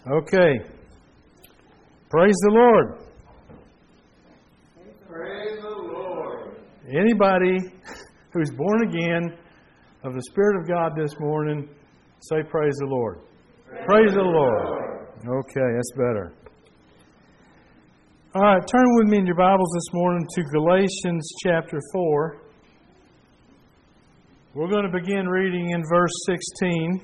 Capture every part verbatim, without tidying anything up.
Okay. Praise the Lord. Praise the Lord. Anybody who's born again of the Spirit of God this morning, say praise the Lord. Praise, praise the Lord. Lord. Okay, that's better. All right, turn with me in your Bibles this morning to Galatians chapter four. We're going to begin reading in verse sixteen.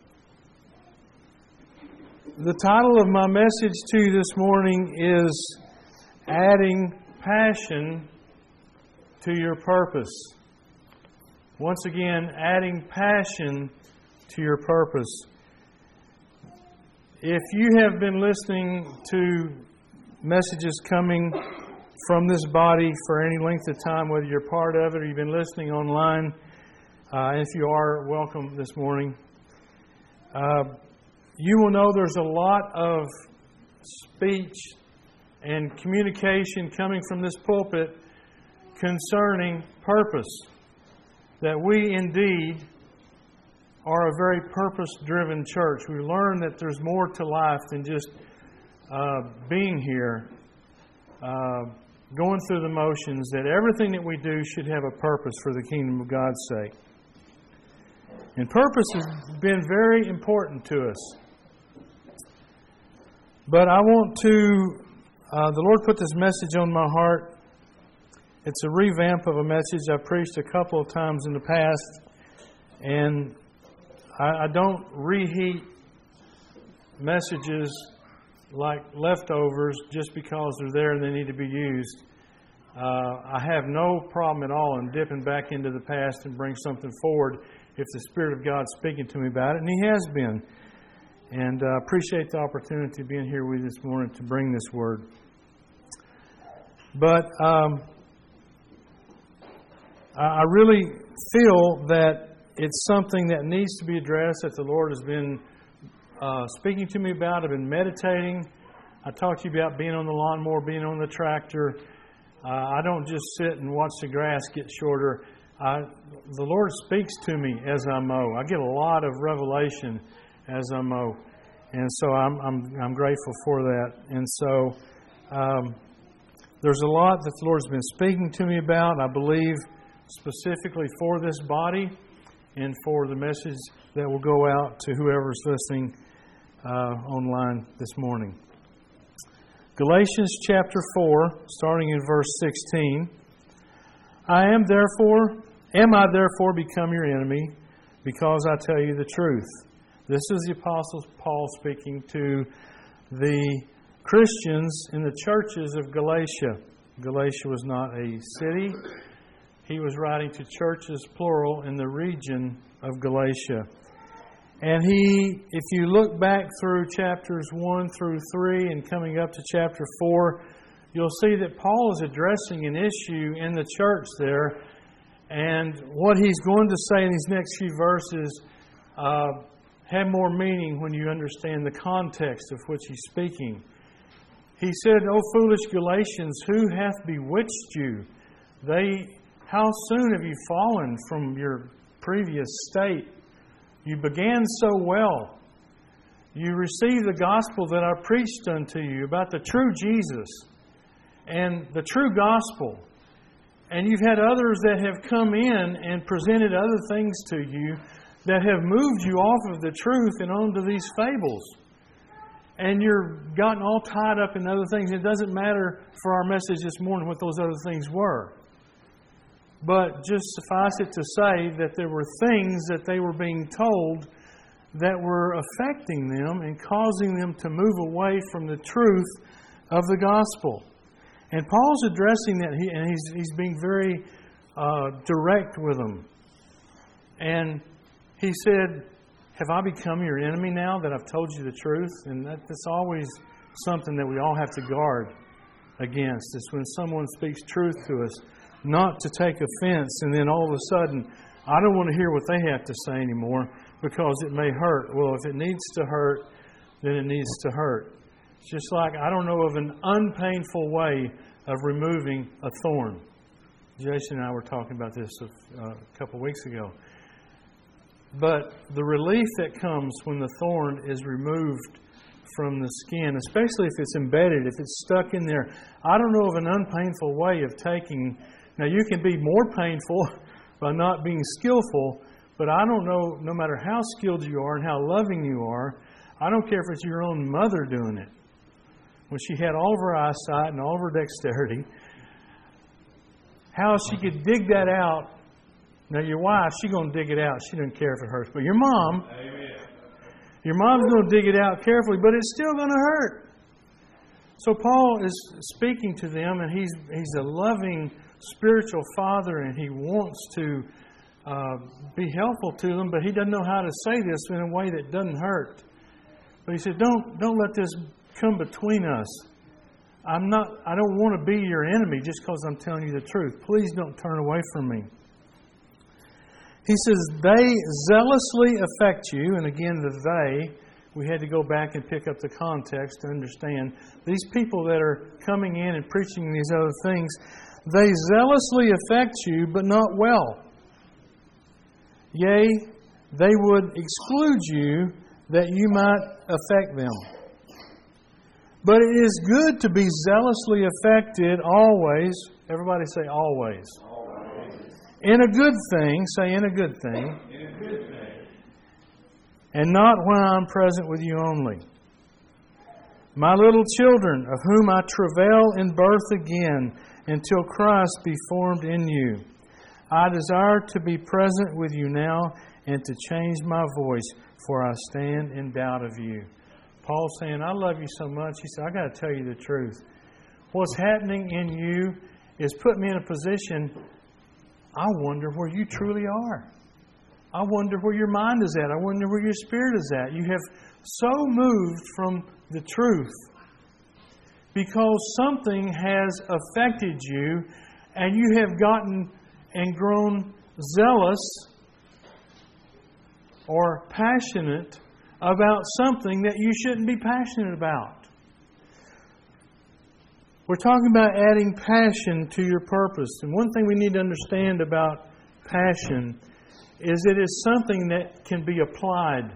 The title of my message to you this morning is Adding Passion to Your Purpose. Once again, adding passion to your purpose. If you have been listening to messages coming from this body for any length of time, whether you're part of it or you've been listening online, uh, if you are, welcome this morning. Uh, you will know there's a lot of speech and communication coming from this pulpit concerning purpose. That we indeed are a very purpose-driven church. We learn that there's more to life than just uh, being here, uh, going through the motions, that everything that we do should have a purpose for the kingdom of God's sake. And purpose has been very important to us. But I want to, uh, the Lord put this message on my heart. It's a revamp of a message I've preached a couple of times in the past. And I, I don't reheat messages like leftovers just because they're there and they need to be used. Uh, I have no problem at all in dipping back into the past and bring something forward if the Spirit of God's speaking to me about it, and He has been. And I uh, appreciate the opportunity of being here with you this morning to bring this word. But um, I really feel that it's something that needs to be addressed, that the Lord has been uh, speaking to me about. I've been meditating. I talked to you about being on the lawnmower, being on the tractor. Uh, I don't just sit and watch the grass get shorter. I, the Lord speaks to me as I mow. I get a lot of revelation as I mow, and so I'm I'm I'm grateful for that. And so um, there's a lot that the Lord's been speaking to me about. I believe specifically for this body and for the message that will go out to whoever's listening uh, online this morning. Galatians chapter four, starting in verse sixteen. I am therefore, am I therefore become your enemy because I tell you the truth? This is the Apostle Paul speaking to the Christians in the churches of Galatia. Galatia was not a city. He was writing to churches, plural, in the region of Galatia. And he, if you look back through chapters one through three and coming up to chapter four, you'll see that Paul is addressing an issue in the church there. And what he's going to say in these next few verses uh, have more meaning when you understand the context of which he's speaking. He said, O foolish Galatians, who hath bewitched you? They... How soon have you fallen from your previous state? You began so well. You received the gospel that I preached unto you about the true Jesus and the true gospel. And you've had others that have come in and presented other things to you that have moved you off of the truth and onto these fables. And you're gotten all tied up in other things. It doesn't matter for our message this morning what those other things were. But just suffice it to say that there were things that they were being told that were affecting them and causing them to move away from the truth of the gospel. And Paul's addressing that, and he's he's being very uh, direct with them. And he said, have I become your enemy now that I've told you the truth? And that, that's always something that we all have to guard against. It's when someone speaks truth to us, not to take offense, and then all of a sudden, I don't want to hear what they have to say anymore because it may hurt. Well, if it needs to hurt, then it needs to hurt. It's just like I don't know of an unpainful way of removing a thorn. Jason and I were talking about this a, a couple of weeks ago. But the relief that comes when the thorn is removed from the skin, especially if it's embedded, if it's stuck in there. I don't know of an unpainful way of taking. Now, you can be more painful by not being skillful, but I don't know, no matter how skilled you are and how loving you are, I don't care if it's your own mother doing it. When she had all of her eyesight and all of her dexterity, how she could dig that out. Now, your wife, she's going to dig it out. She doesn't care if it hurts. But your mom, Amen. Your mom's going to dig it out carefully, but it's still going to hurt. So Paul is speaking to them, and he's he's a loving spiritual father, and he wants to uh, be helpful to them, but he doesn't know how to say this in a way that doesn't hurt. But he said, "Don't don't let this come between us. I'm not. I don't want to be your enemy just because I'm telling you the truth. Please don't turn away from me." He says, "They zealously affect you," and again, the "they." We had to go back and pick up the context to understand these people that are coming in and preaching these other things. They zealously affect you, but not well. Yea, they would exclude you that you might affect them. But it is good to be zealously affected always. Everybody say always. Always. In a good thing. Say in a good thing. In a good thing. And not when I am present with you only. My little children, of whom I travail in birth again, until Christ be formed in you. I desire to be present with you now and to change my voice, for I stand in doubt of you. Paul's saying, I love you so much. He said, I got to tell you the truth. What's happening in you is put me in a position, I wonder where you truly are. I wonder where your mind is at. I wonder where your spirit is at. You have so moved from the truth because something has affected you and you have gotten and grown zealous or passionate about something that you shouldn't be passionate about. We're talking about adding passion to your purpose. And one thing we need to understand about passion is it is something that can be applied.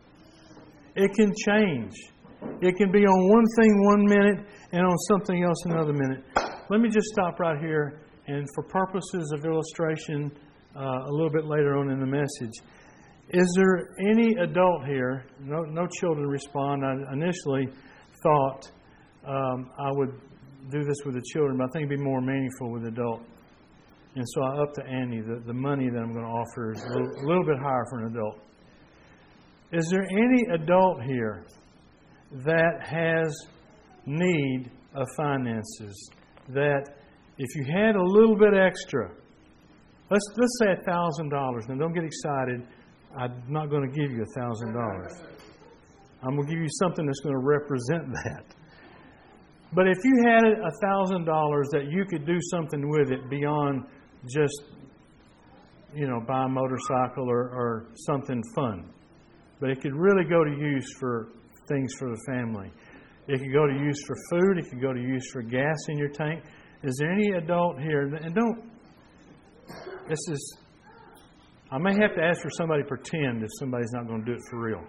It can change. It can be on one thing one minute and on something else another minute. Let me just stop right here, and for purposes of illustration, uh, a little bit later on in the message. Is there any adult here? No, no children respond. I initially thought um, I would do this with the children, but I think it'd be more meaningful with adults. And so I upped to Annie. The, the money that I'm going to offer is a little, a little bit higher for an adult. Is there any adult here that has need of finances? That if you had a little bit extra, let's let's say a thousand dollars. Now don't get excited. I'm not going to give you a thousand dollars. I'm going to give you something that's going to represent that. But if you had a thousand dollars that you could do something with it beyond just, you know, buy a motorcycle or, or something fun. But it could really go to use for things for the family. It could go to use for food. It could go to use for gas in your tank. Is there any adult here? And don't, this is, I may have to ask for somebody to pretend if somebody's not going to do it for real.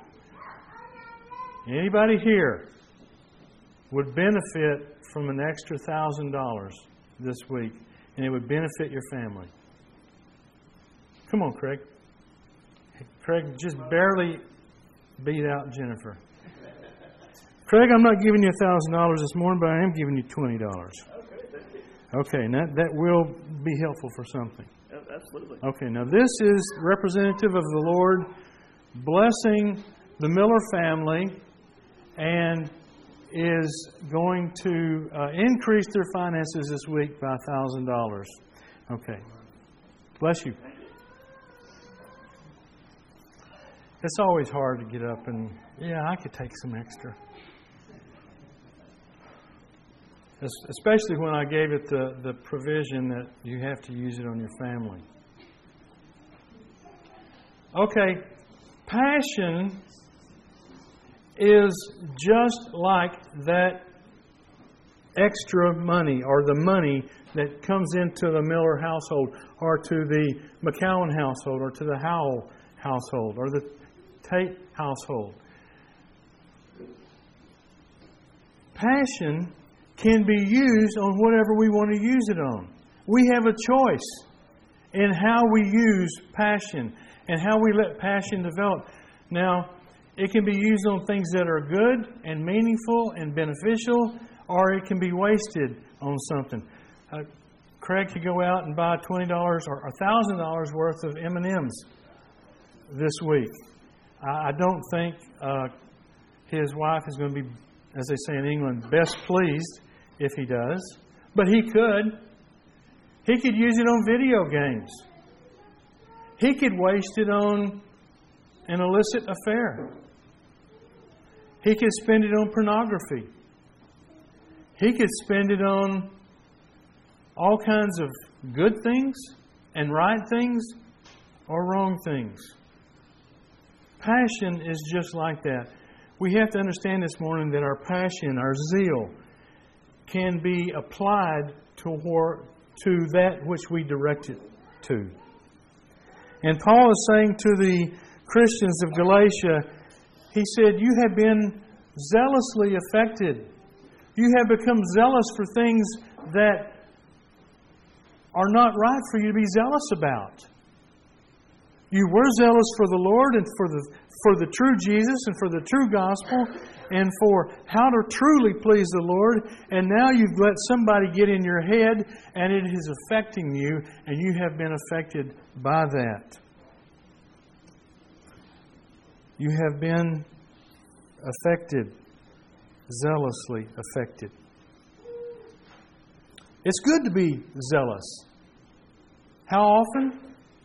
Anybody here would benefit from an extra thousand dollars this week, and it would benefit your family? Come on, Craig. Craig just barely beat out Jennifer. Craig, I'm not giving you a thousand dollars this morning, but I am giving you twenty dollars. Okay, now that will be helpful for something. Absolutely. Okay, now this is representative of the Lord blessing the Miller family and is going to uh, increase their finances this week by one thousand dollars. Okay. Bless you. It's always hard to get up and, yeah, I could take some extra. Especially when I gave it the, the provision that you have to use it on your family. Okay, passion is just like that extra money or the money that comes into the Miller household or to the McCowan household or to the Howell household or the Tate household. passion can be used on whatever we want to use it on. We have a choice in how we use passion and how we let passion develop. Now, it can be used on things that are good and meaningful and beneficial, or it can be wasted on something. Uh, Craig could go out and buy twenty dollars or one thousand dollars worth of M and M's this week. I, I don't think uh, his wife is going to be, as they say in England, best pleased if he does. But he could. He could use it on video games. He could waste it on an illicit affair. He could spend it on pornography. He could spend it on all kinds of good things and right things or wrong things. Passion is just like that. We have to understand this morning that our passion, our zeal, can be applied toward, to that which we direct it to. And Paul is saying to the Christians of Galatia, he said, you have been zealously affected. You have become zealous for things that are not right for you to be zealous about. You were zealous for the Lord and for the for the true Jesus and for the true gospel and for how to truly please the Lord. And now you've let somebody get in your head and it is affecting you, and you have been affected by that. You have been affected, zealously affected. It's good to be zealous. How often?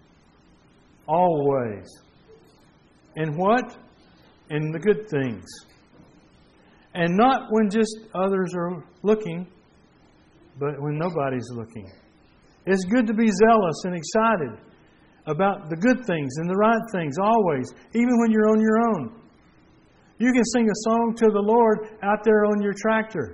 Always. In what? In the good things. And not when just others are looking, but when nobody's looking. It's good to be zealous and excited about the good things and the right things, always, even when you're on your own. You can sing a song to the Lord out there on your tractor.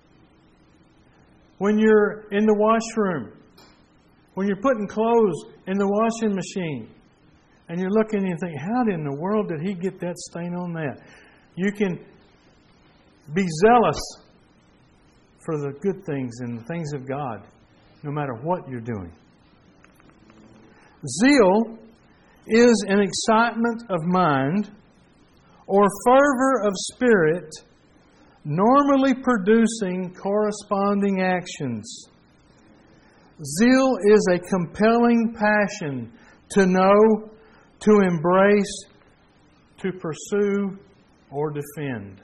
When you're in the washroom, when you're putting clothes in the washing machine, and you're looking and you think, how in the world did he get that stain on that? You can be zealous for the good things and the things of God, no matter what you're doing. Zeal is an excitement of mind or fervor of spirit, normally producing corresponding actions. Zeal is a compelling passion to know, to embrace, to pursue, or defend.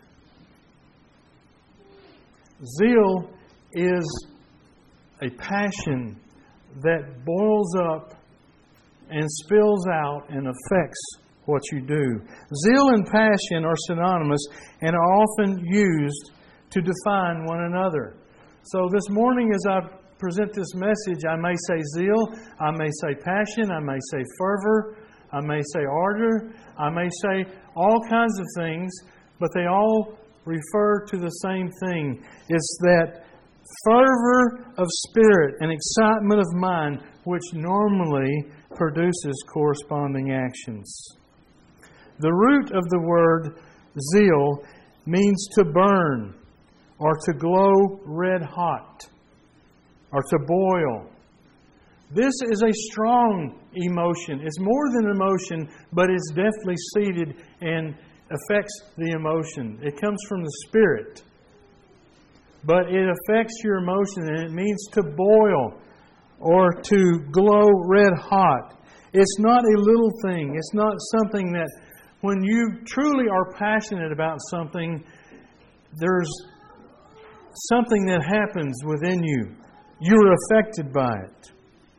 Zeal is a passion that boils up and spills out and affects what you do. Zeal and passion are synonymous and are often used to define one another. So this morning as I present this message, I may say zeal, I may say passion, I may say fervor, I may say ardor, I may say all kinds of things, but they all refer to the same thing. It's that fervor of spirit and excitement of mind which normally produces corresponding actions. The root of the word zeal means to burn or to glow red hot or to boil. This is a strong emotion. It's more than emotion, but it's definitely seated and affects the emotion. It comes from the Spirit. But it affects your emotion, and it means to boil or to glow red hot. It's not a little thing. It's not something that when you truly are passionate about something, there's something that happens within you. You're affected by it.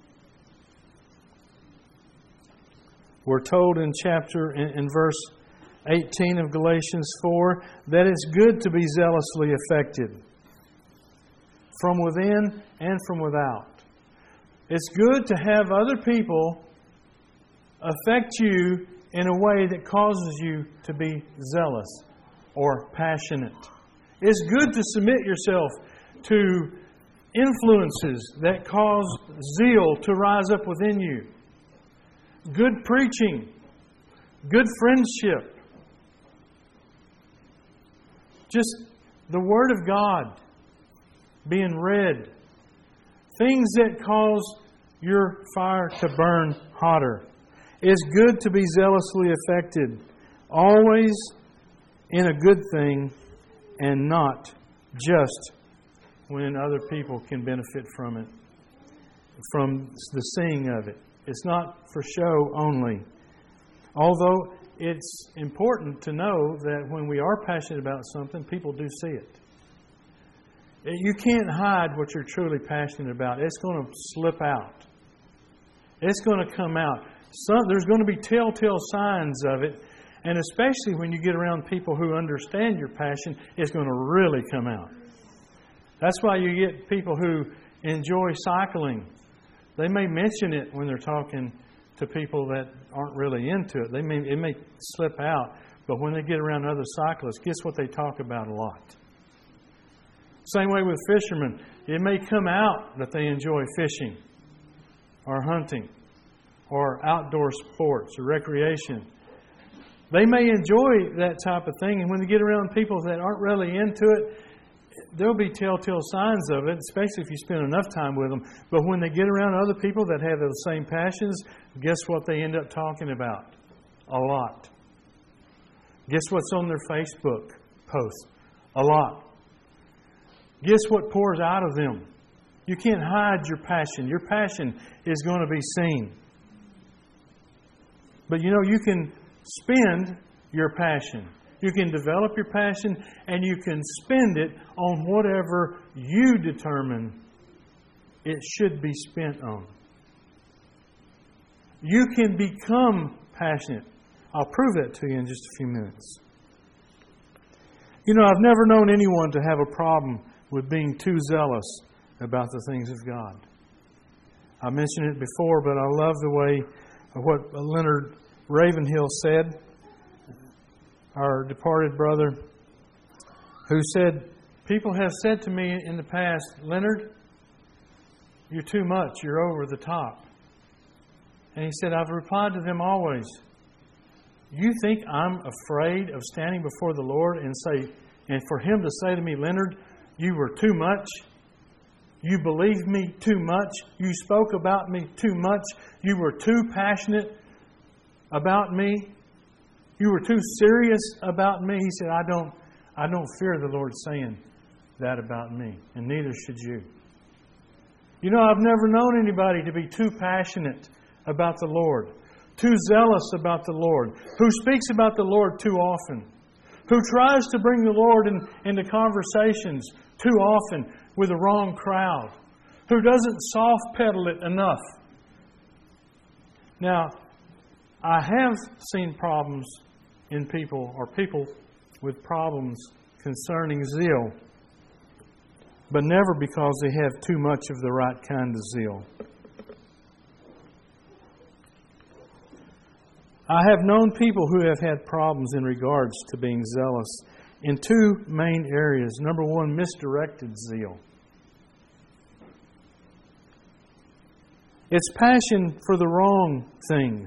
We're told in chapter, in, in verse eighteen of Galatians four, that it's good to be zealously affected from within and from without. It's good to have other people affect you in a way that causes you to be zealous or passionate. It's good to submit yourself to influences that cause zeal to rise up within you. Good preaching, good friendship, just the Word of God being read. Things that cause your fire to burn hotter. It's good to be zealously affected, always in a good thing and not just when other people can benefit from it, from the seeing of it. It's not for show only. Although it's important to know that when we are passionate about something, people do see it. You can't hide what you're truly passionate about. It's going to slip out. It's going to come out. Some, there's going to be telltale signs of it. And especially when you get around people who understand your passion, it's going to really come out. That's why you get people who enjoy cycling. They may mention it when they're talking to people that aren't really into it. They may, it may slip out. But when they get around other cyclists, guess what they talk about a lot? Same way with fishermen. It may come out that they enjoy fishing or hunting or outdoor sports or recreation. They may enjoy that type of thing, and when they get around people that aren't really into it, there'll be telltale signs of it, especially if you spend enough time with them. But when they get around other people that have those same passions, guess what they end up talking about? A lot. Guess what's on their Facebook posts? A lot. Guess what pours out of them? You can't hide your passion. Your passion is going to be seen. But you know, you can spend your passion. You can develop your passion and you can spend it on whatever you determine it should be spent on. You can become passionate. I'll prove that to you in just a few minutes. You know, I've never known anyone to have a problem with being too zealous about the things of God. I mentioned it before, but I love the way of what Leonard Ravenhill said, our departed brother, who said, people have said to me in the past, Leonard, you're too much, you're over the top. And he said, I've replied to them always, you think I'm afraid of standing before the Lord and say, and for Him to say to me, Leonard, you were too much. You believed me too much. You spoke about me too much. You were too passionate about me. You were too serious about me. He said, I don't, I don't fear the Lord saying that about me, and neither should you. You know, I've never known anybody to be too passionate about the Lord, too zealous about the Lord, who speaks about the Lord too often, who tries to bring the Lord in, into conversations too often with the wrong crowd, who doesn't soft pedal it enough. Now, I have seen problems in people, or people with problems concerning zeal, but never because they have too much of the right kind of zeal. I have known people who have had problems in regards to being zealous in two main areas. Number one, misdirected zeal. It's passion for the wrong things.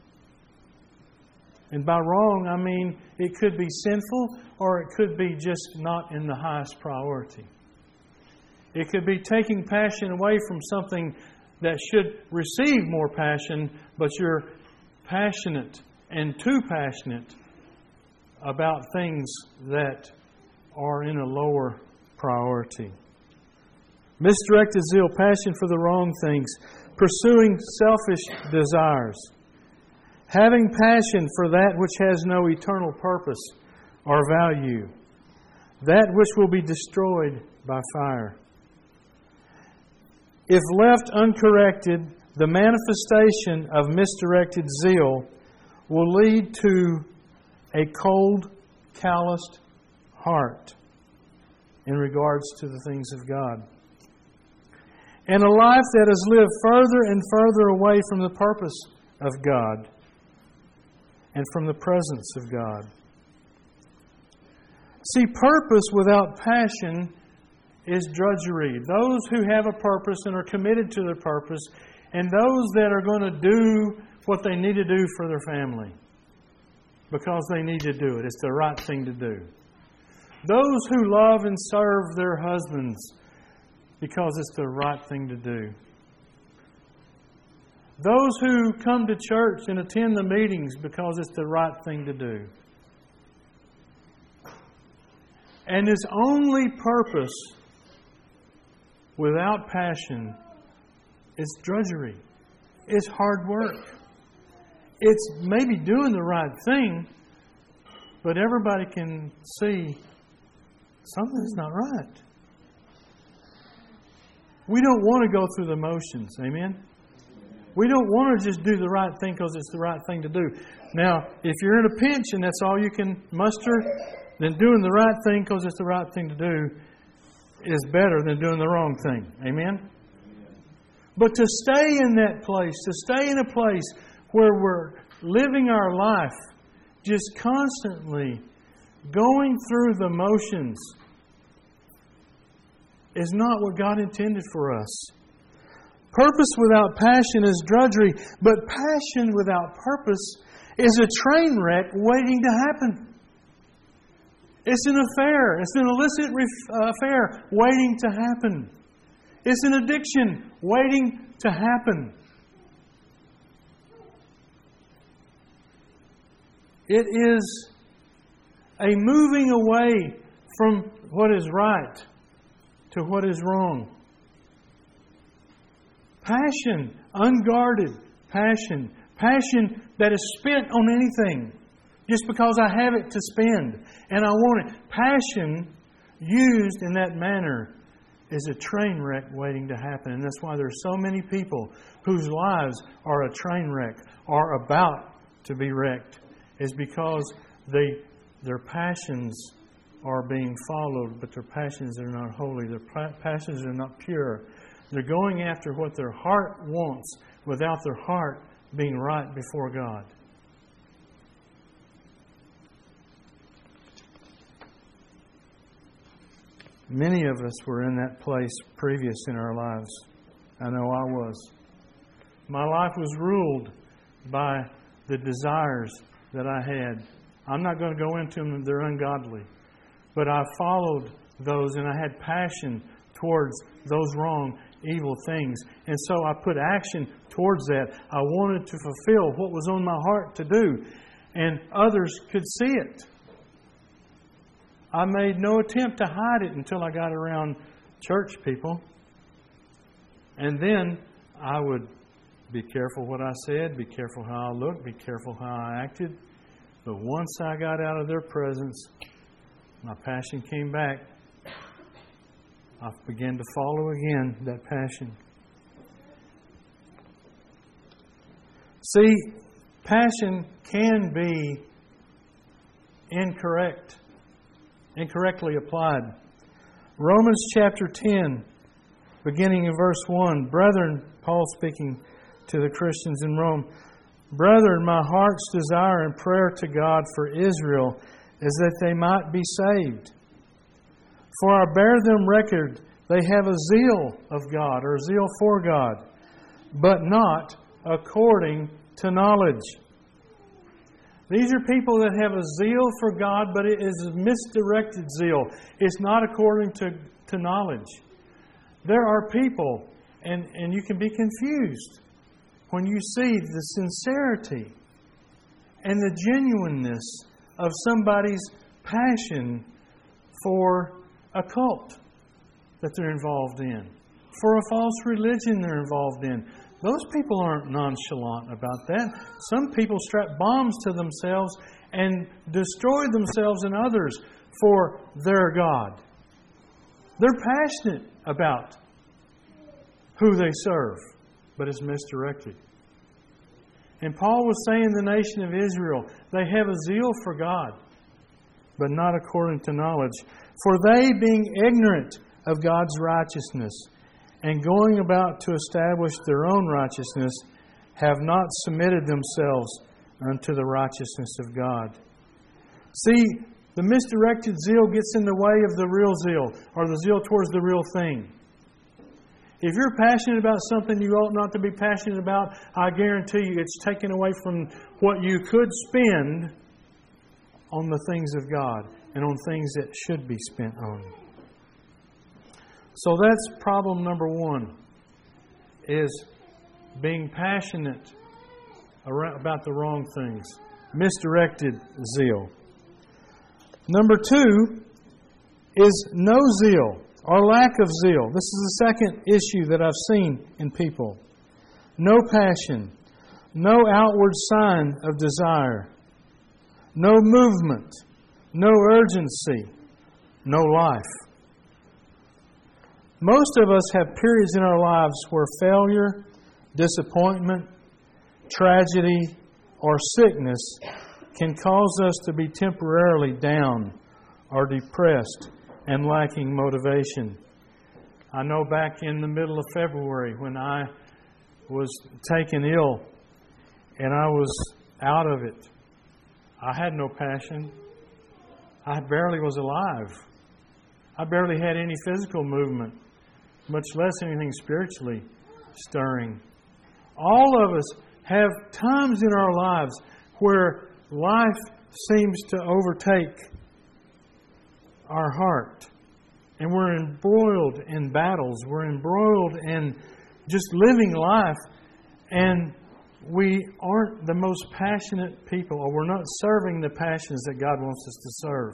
And by wrong, I mean it could be sinful or it could be just not in the highest priority. It could be taking passion away from something that should receive more passion, but you're passionate and too passionate about things that are in a lower priority. Misdirected zeal, passion for the wrong things, pursuing selfish desires, having passion for that which has no eternal purpose or value, that which will be destroyed by fire. If left uncorrected, the manifestation of misdirected zeal will lead to a cold, calloused heart in regards to the things of God, and a life that is lived further and further away from the purpose of God and from the presence of God. See, purpose without passion is drudgery. Those who have a purpose and are committed to their purpose, and those that are going to do what they need to do for their family because they need to do it. It's the right thing to do. Those who love and serve their husbands because it's the right thing to do. Those who come to church and attend the meetings because it's the right thing to do. And its only purpose without passion is drudgery. It's hard work. It's maybe doing the right thing, but everybody can see something's not right. We don't want to go through the motions. Amen? We don't want to just do the right thing because it's the right thing to do. Now, if you're in a pinch and that's all you can muster, then doing the right thing because it's the right thing to do is better than doing the wrong thing. Amen? But to stay in that place, to stay in a place where we're living our life just constantly going through the motions is not what God intended for us. Purpose without passion is drudgery, but passion without purpose is a train wreck waiting to happen. It's an affair. It's an illicit ref- affair waiting to happen. It's an addiction waiting to happen. It is a moving away from what is right to what is wrong. Passion, unguarded passion. Passion that is spent on anything just because I have it to spend and I want it. Passion used in that manner is a train wreck waiting to happen. And that's why there's so many people whose lives are a train wreck, are about to be wrecked. Is because they their passions are being followed, but their passions are not holy. Their passions are not pure. They're going after what their heart wants without their heart being right before God. Many of us were in that place previous in our lives. I know I was. My life was ruled by the desires that I had. I'm not going to go into them, they're ungodly. But I followed those and I had passion towards those wrong, evil things. And so I put action towards that. I wanted to fulfill what was on my heart to do. And others could see it. I made no attempt to hide it until I got around church people. And then I would be careful what I said, be careful how I looked, be careful how I acted. But once I got out of their presence, my passion came back. I began to follow again that passion. See, passion can be incorrect, incorrectly applied. Romans chapter ten, beginning in verse one. Brethren, Paul speaking to the Christians in Rome, brethren, my heart's desire and prayer to God for Israel is that they might be saved. For I bear them record, they have a zeal of God, or zeal for God, but not according to knowledge. These are people that have a zeal for God, but it is a misdirected zeal. It's not according to, to knowledge. There are people, and, and you can be confused when you see the sincerity and the genuineness of somebody's passion for a cult that they're involved in, for a false religion they're involved in. Those people aren't nonchalant about that. Some people strap bombs to themselves and destroy themselves and others for their God. They're passionate about who they serve, but it's misdirected. And Paul was saying the nation of Israel, they have a zeal for God, but not according to knowledge. For they, being ignorant of God's righteousness, and going about to establish their own righteousness, have not submitted themselves unto the righteousness of God. See, the misdirected zeal gets in the way of the real zeal, or the zeal towards the real thing. If you're passionate about something you ought not to be passionate about, I guarantee you it's taken away from what you could spend on the things of God. and on things that should be spent on. So that's problem number one, is being passionate about the wrong things. Misdirected zeal. Number two is no zeal or lack of zeal. This is the second issue that I've seen in people. No passion, no outward sign of desire, no movement, no urgency, no life. Most of us have periods in our lives where failure, disappointment, tragedy, or sickness can cause us to be temporarily down or depressed and lacking motivation. I know back in the middle of February when I was taken ill and I was out of it, I had no passion. I barely was alive. I barely had any physical movement, much less anything spiritually stirring. All of us have times in our lives where life seems to overtake our heart. And we're embroiled in battles. We're embroiled in just living life. And we aren't the most passionate people, or we're not serving the passions that God wants us to serve.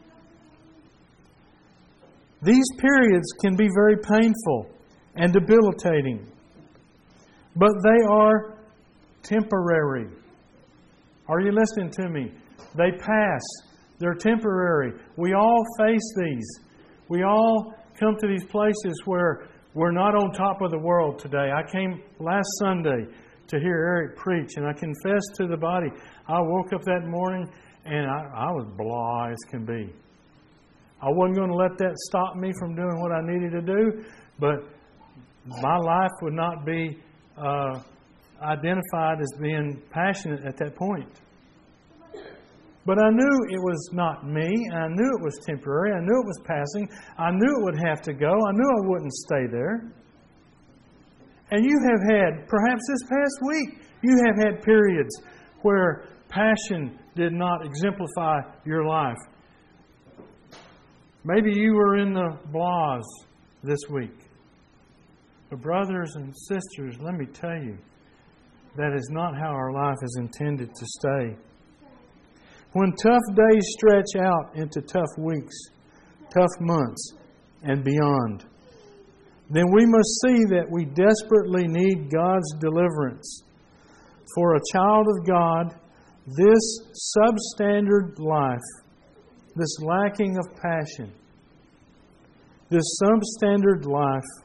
These periods can be very painful and debilitating, but they are temporary. Are you listening to me? They pass. They're temporary. We all face these. We all come to these places where we're not on top of the world today. I came last Sunday to hear Eric preach, and I confess to the body, I woke up that morning and I, I was blah as can be. I wasn't going to let that stop me from doing what I needed to do, but my life would not be uh, identified as being passionate at that point. But I knew it was not me. I knew it was temporary. I knew it was passing. I knew it would have to go. I knew I wouldn't stay there. And you have had, perhaps this past week, you have had periods where passion did not exemplify your life. Maybe you were in the blahs this week. But brothers and sisters, let me tell you, that is not how our life is intended to stay. When tough days stretch out into tough weeks, tough months, and beyond, then we must see that we desperately need God's deliverance. For a child of God, this substandard life, this lacking of passion, this substandard life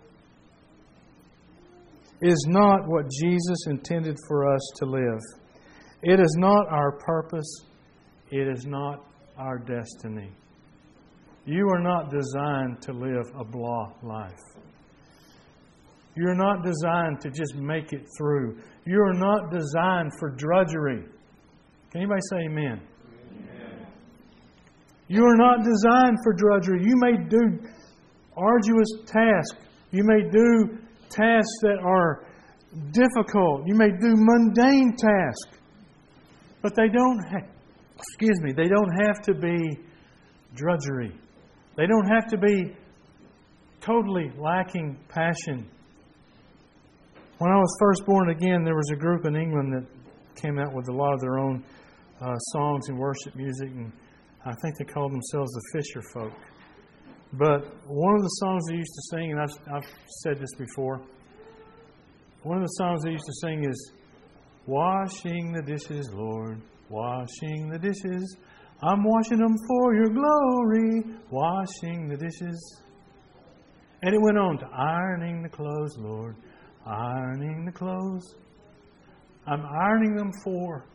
is not what Jesus intended for us to live. It is not our purpose. It is not our destiny. You are not designed to live a blah life. You're not designed to just make it through. You are not designed for drudgery. Can anybody say amen? Amen. You are not designed for drudgery. You may do arduous tasks. You may do tasks that are difficult. You may do mundane tasks. But they don't have, excuse me, they don't have to be drudgery. They don't have to be totally lacking passion. When I was first born again, there was a group in England that came out with a lot of their own uh, songs and worship music, and I think they called themselves the Fisher Folk. But one of the songs they used to sing, and I've, I've said this before, one of the songs they used to sing is, "Washing the dishes, Lord, washing the dishes. I'm washing them for your glory, washing the dishes." And it went on to, "Ironing the clothes, Lord, ironing the clothes. I'm ironing them for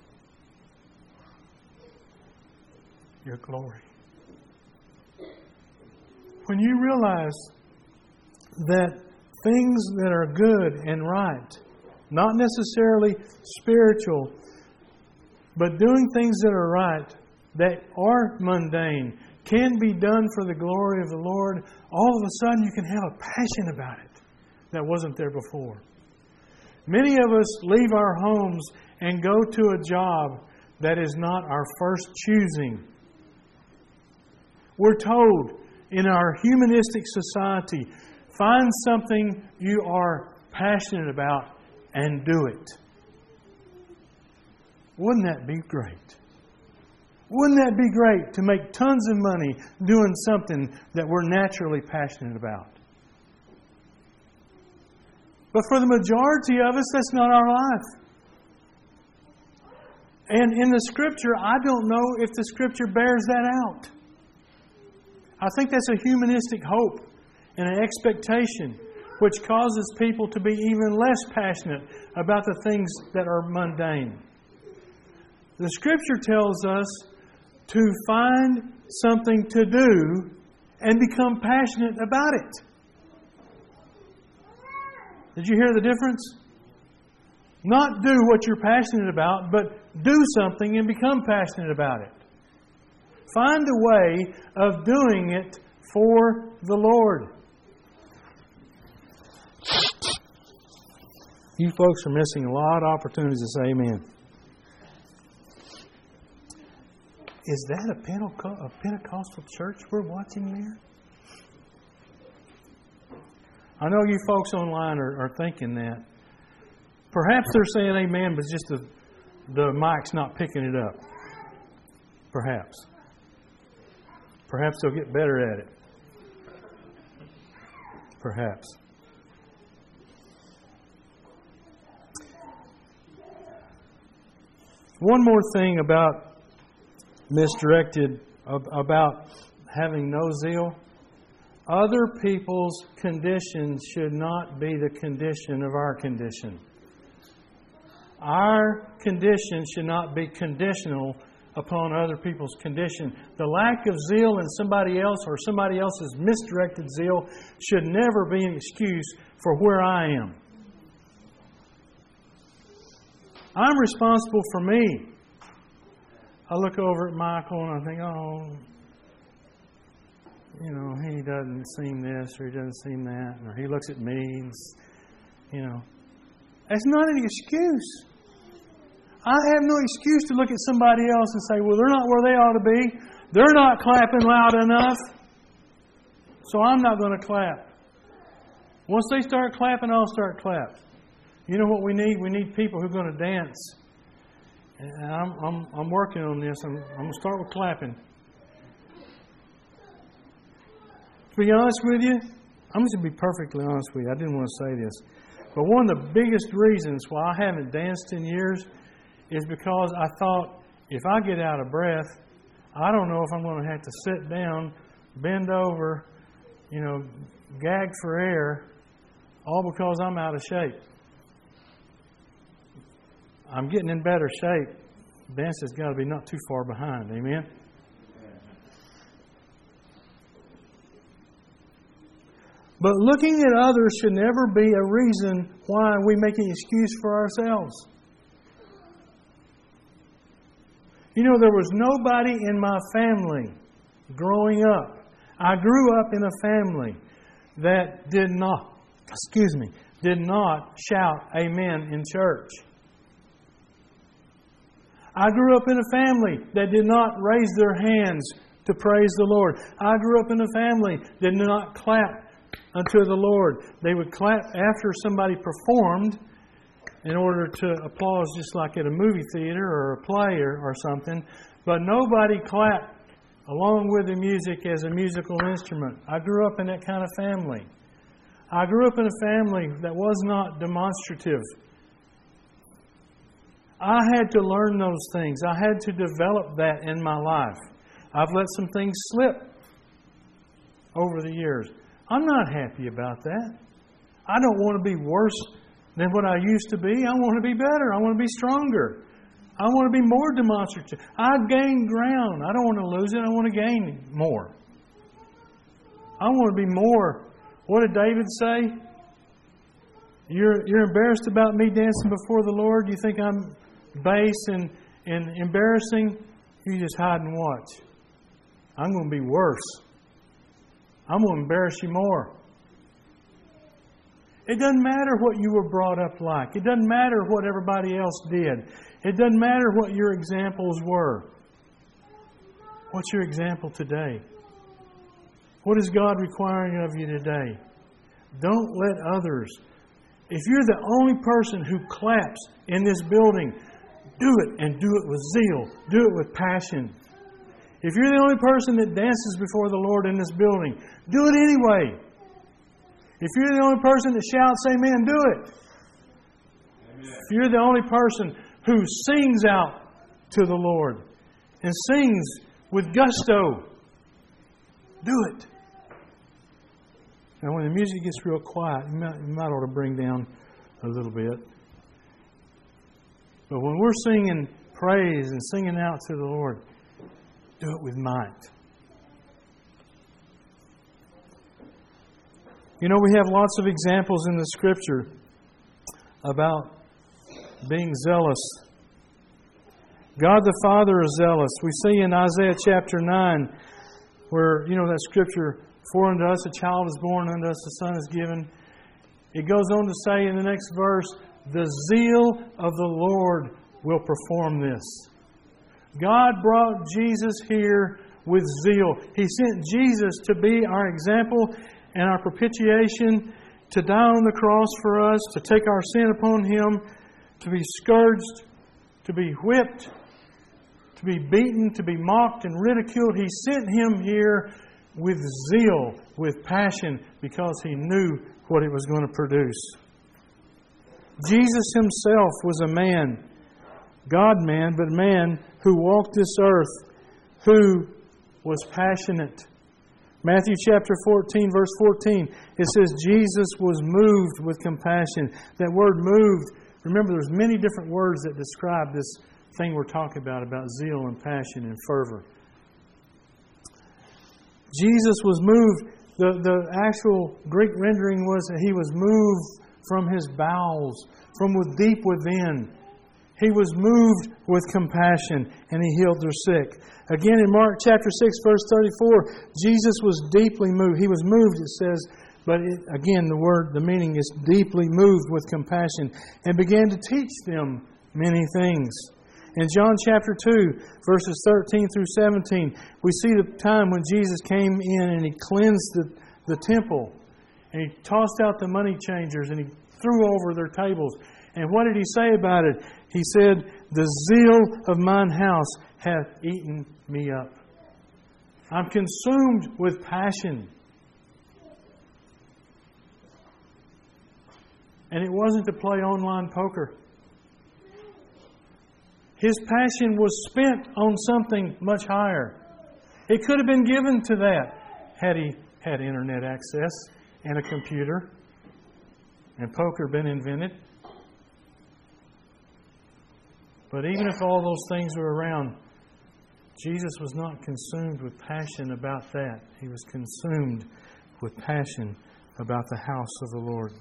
your glory." When you realize that things that are good and right, not necessarily spiritual, but doing things that are right, that are mundane, can be done for the glory of the Lord, all of a sudden you can have a passion about it that wasn't there before. Many of us leave our homes and go to a job that is not our first choosing. We're told in our humanistic society, find something you are passionate about and do it. Wouldn't that be great? Wouldn't that be great to make tons of money doing something that we're naturally passionate about? But for the majority of us, that's not our life. And in the Scripture, I don't know if the Scripture bears that out. I think that's a humanistic hope and an expectation which causes people to be even less passionate about the things that are mundane. The Scripture tells us to find something to do and become passionate about it. Did you hear the difference? Not do what you're passionate about, but do something and become passionate about it. Find a way of doing it for the Lord. You folks are missing a lot of opportunities to say amen. Is that a, Penteco- a Pentecostal church we're watching there? I know you folks online are, are thinking that. Perhaps they're saying amen, but just the, the mic's not picking it up. Perhaps. Perhaps they'll get better at it. Perhaps. One more thing about misdirected, about having no zeal. Other people's conditions should not be the condition of our condition. Our condition should not be conditional upon other people's condition. The lack of zeal in somebody else or somebody else's misdirected zeal should never be an excuse for where I am. I'm responsible for me. I look over at Michael and I think, oh, you know, he doesn't seem this or he doesn't seem that. Or he looks at me and, you know. That's not an excuse. I have no excuse to look at somebody else and say, well, they're not where they ought to be. They're not clapping loud enough. So I'm not going to clap. Once they start clapping, I'll start clapping. You know what we need? We need people who are going to dance. And I'm, I'm, I'm working on this. I'm, I'm going to start with clapping. To be honest with you, I'm just going to be perfectly honest with you. I didn't want to say this. But one of the biggest reasons why I haven't danced in years is because I thought, if I get out of breath, I don't know if I'm going to have to sit down, bend over, you know, gag for air, all because I'm out of shape. I'm getting in better shape. Dance has got to be not too far behind. Amen? But looking at others should never be a reason why we make an excuse for ourselves. You know, there was nobody in my family growing up. I grew up in a family that did not, excuse me, did not shout amen in church. I grew up in a family that did not raise their hands to praise the Lord. I grew up in a family that did not clap unto the Lord. They would clap after somebody performed in order to applause, just like at a movie theater or a play or, or something. But nobody clapped along with the music as a musical instrument. I grew up in that kind of family. I grew up in a family that was not demonstrative. I had to learn those things. I had to develop that in my life. I've let some things slip over the years. I'm not happy about that. I don't want to be worse than what I used to be. I want to be better. I want to be stronger. I want to be more demonstrative. I've gained ground. I don't want to lose it. I want to gain more. I want to be more. What did David say? You're, you're embarrassed about me dancing before the Lord? You think I'm base and, and embarrassing? You just hide and watch. I'm going to be worse. I'm going to embarrass you more. It doesn't matter what you were brought up like. It doesn't matter what everybody else did. It doesn't matter what your examples were. What's your example today? What is God requiring of you today? Don't let others. If you're the only person who claps in this building, do it and do it with zeal. Do it with passion. If you're the only person that dances before the Lord in this building, do it anyway. If you're the only person that shouts amen, do it. Amen. If you're the only person who sings out to the Lord and sings with gusto, do it. Now when the music gets real quiet, you might, you might ought to bring down a little bit. But when we're singing praise and singing out to the Lord, do it with might. You know, we have lots of examples in the Scripture about being zealous. God the Father is zealous. We see in Isaiah chapter nine where, you know, that Scripture, for unto us a child is born, unto us a son is given. It goes on to say in the next verse, the zeal of the Lord will perform this. God brought Jesus here with zeal. He sent Jesus to be our example and our propitiation, to die on the cross for us, to take our sin upon Him, to be scourged, to be whipped, to be beaten, to be mocked and ridiculed. He sent Him here with zeal, with passion, because He knew what it was going to produce. Jesus Himself was a man, God-man, but man who walked this earth, who was passionate. Matthew chapter fourteen, verse fourteen, it says Jesus was moved with compassion. That word moved, remember there's many different words that describe this thing we're talking about, about zeal and passion and fervor. Jesus was moved. The, the actual Greek rendering was that He was moved from His bowels, from with deep within. He was moved with compassion and He healed their sick. Again, in Mark chapter six, verse thirty-four, Jesus was deeply moved. He was moved, it says, but it, again, the word, the meaning is deeply moved with compassion, and began to teach them many things. In John chapter two, verses thirteen through seventeen, we see the time when Jesus came in and He cleansed the, the temple. And He tossed out the money changers and He threw over their tables. And what did He say about it? He said, the zeal of mine house hath eaten me up. I'm consumed with passion. And it wasn't to play online poker. His passion was spent on something much higher. It could have been given to that had He had internet access and a computer and poker been invented. But even if all those things were around, Jesus was not consumed with passion about that. He was consumed with passion about the house of the Lord.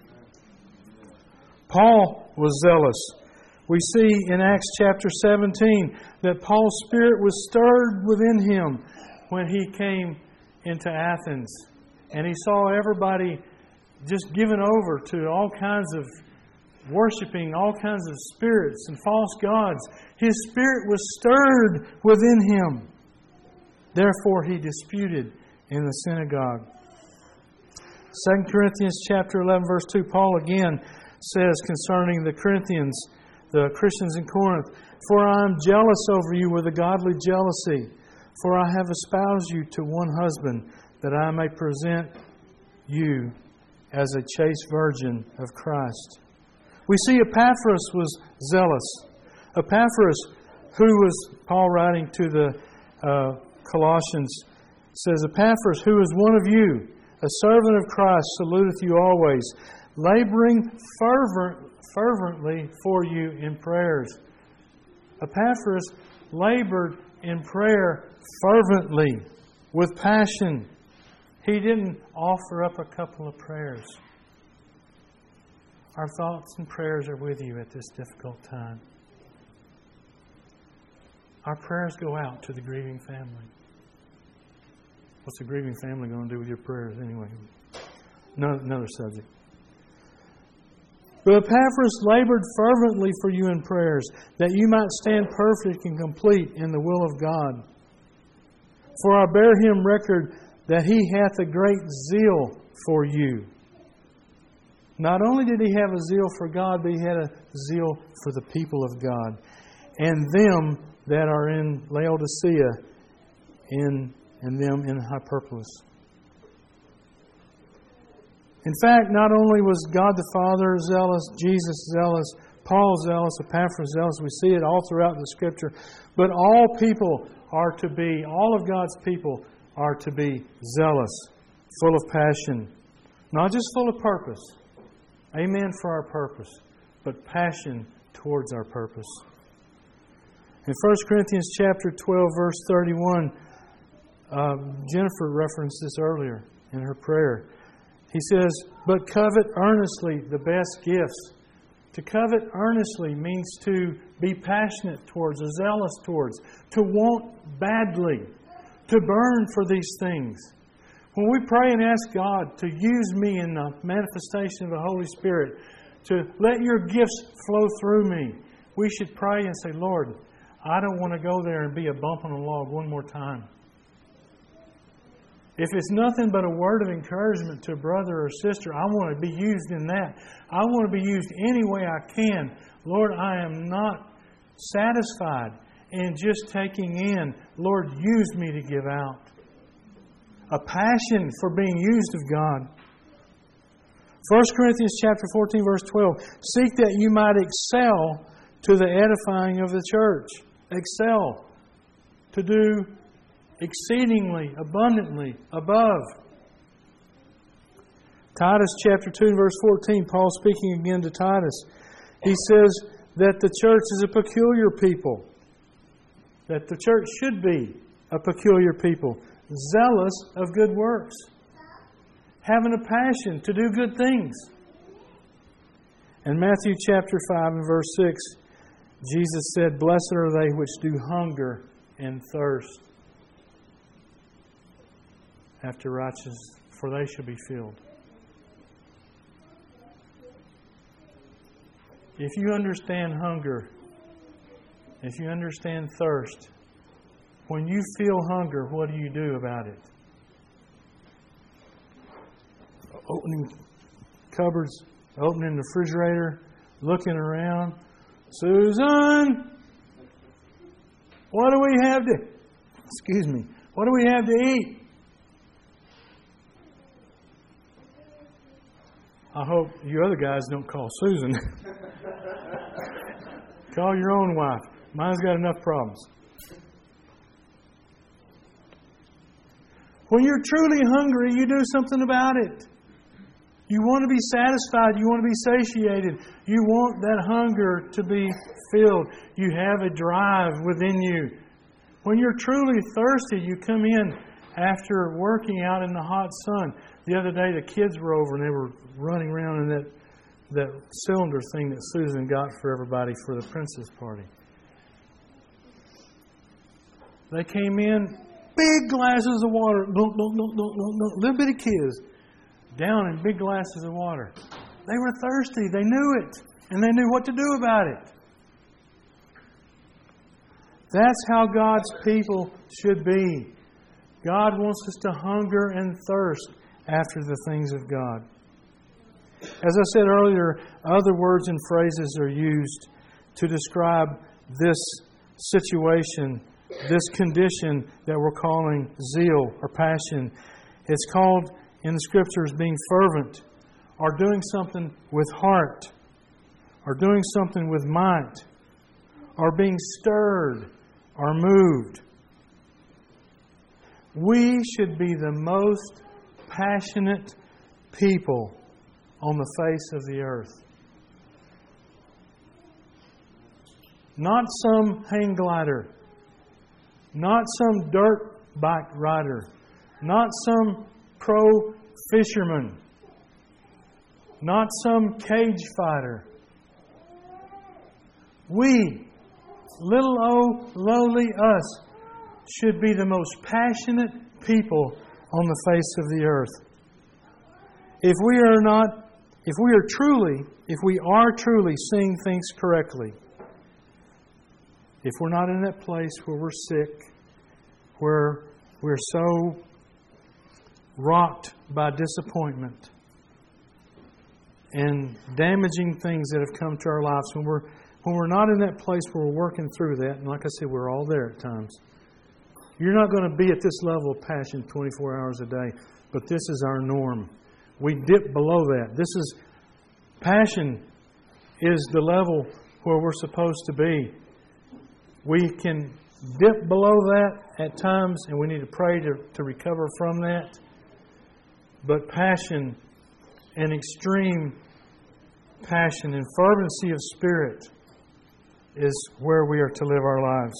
Paul was zealous. We see in Acts chapter seventeen that Paul's spirit was stirred within him when he came into Athens. And he saw everybody just given over to all kinds of worshiping, all kinds of spirits and false gods. His spirit was stirred within him. Therefore he disputed in the synagogue. Second Corinthians chapter eleven, verse two, Paul again says concerning the Corinthians, the Christians in Corinth, for I am jealous over you with a godly jealousy, for I have espoused you to one husband, that I may present you as a chaste virgin of Christ. We see Epaphras was zealous. Epaphras, who was, Paul writing to the uh, Colossians, says, Epaphras, who is one of you, a servant of Christ, saluteth you always, laboring fervent, fervently for you in prayers. Epaphras labored in prayer fervently, with passion. He didn't offer up a couple of prayers. Our thoughts and prayers are with you at this difficult time. Our prayers go out to the grieving family. What's the grieving family going to do with your prayers anyway? No, another subject. But Epaphras labored fervently for you in prayers, that you might stand perfect and complete in the will of God. For I bear him record that He hath a great zeal for you. Not only did He have a zeal for God, but He had a zeal for the people of God, and them that are in Laodicea, in, and them in Hyperpolis. In fact, not only was God the Father zealous, Jesus zealous, Paul zealous, Epaphras zealous, we see it all throughout the Scripture, but all people are to be, all of God's people are to be zealous, full of passion, not just full of purpose. Amen for our purpose, but passion towards our purpose. In First Corinthians chapter twelve, verse thirty-one, uh, Jennifer referenced this earlier in her prayer. He says, "But covet earnestly the best gifts." To covet earnestly means to be passionate towards, or zealous towards, to want badly, to burn for these things. When we pray and ask God to use me in the manifestation of the Holy Spirit, to let your gifts flow through me, we should pray and say, Lord, I don't want to go there and be a bump on a log one more time. If it's nothing but a word of encouragement to a brother or sister, I want to be used in that. I want to be used any way I can. Lord, I am not satisfied in just taking in. Lord, use me to give out. A passion for being used of God. First Corinthians chapter fourteen, verse twelve. Seek that you might excel to the edifying of the church. Excel. To do exceedingly, abundantly, above. Titus chapter two, verse fourteen, Paul speaking again to Titus. He says that the church is a peculiar people. That the church should be a peculiar people. Zealous of good works. Having a passion to do good things. In Matthew chapter five and verse six, Jesus said, Blessed are they which do hunger and thirst after righteousness, for they shall be filled. If you understand hunger, if you understand thirst, when you feel hunger, what do you do about it? Opening cupboards, opening the refrigerator, looking around. Susan, what do we have to, excuse me, what do we have to eat? I hope you other guys don't call Susan. Call your own wife. Mine's got enough problems. When you're truly hungry, you do something about it. You want to be satisfied. You want to be satiated. You want that hunger to be filled. You have a drive within you. When you're truly thirsty, you come in after working out in the hot sun. The other day, the kids were over and they were running around in that, that cylinder thing that Susan got for everybody for the princess party. They came in, big glasses of water. Don't, don't, don't, don't, don't, don't. Little bitty kids down in big glasses of water. They were thirsty. They knew it. And they knew what to do about it. That's how God's people should be. God wants us to hunger and thirst after the things of God. As I said earlier, other words and phrases are used to describe this situation, this condition that we're calling zeal or passion. It's called in the Scriptures being fervent, or doing something with heart, or doing something with might, or being stirred or moved. We should be the most passionate people on the face of the earth. Not some hang glider. Not some dirt bike rider. Not some pro fisherman. Not some cage fighter. We, little old lowly us, should be the most passionate people on the face of the earth. If we are not, if we are truly, if we are truly seeing things correctly, if we're not in that place where we're sick, where we're so rocked by disappointment and damaging things that have come to our lives, when we're when we're not in that place where we're working through that, and like I said, we're all there at times. You're not going to be at this level of passion twenty-four hours a day, but this is our norm. We dip below that. This is passion is the level where we're supposed to be. We can dip below that at times, and we need to pray to, to recover from that. But passion and extreme passion and fervency of spirit is where we are to live our lives.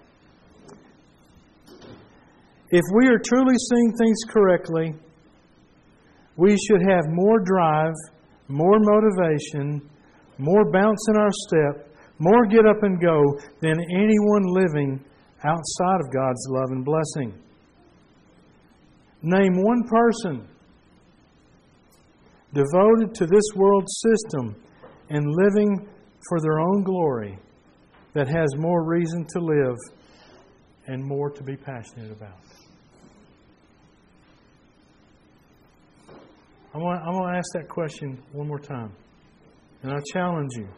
If we are truly seeing things correctly, we should have more drive, more motivation, more bounce in our step, more get up and go than anyone living outside of God's love and blessing. Name one person devoted to this world system and living for their own glory that has more reason to live and more to be passionate about. I'm going, to, I'm going to ask that question one more time. And I challenge you.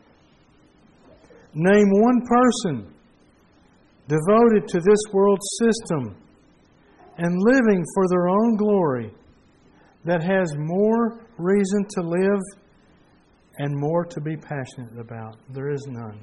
Name one person devoted to this world system and living for their own glory that has more reason to live and more to be passionate about. There is none.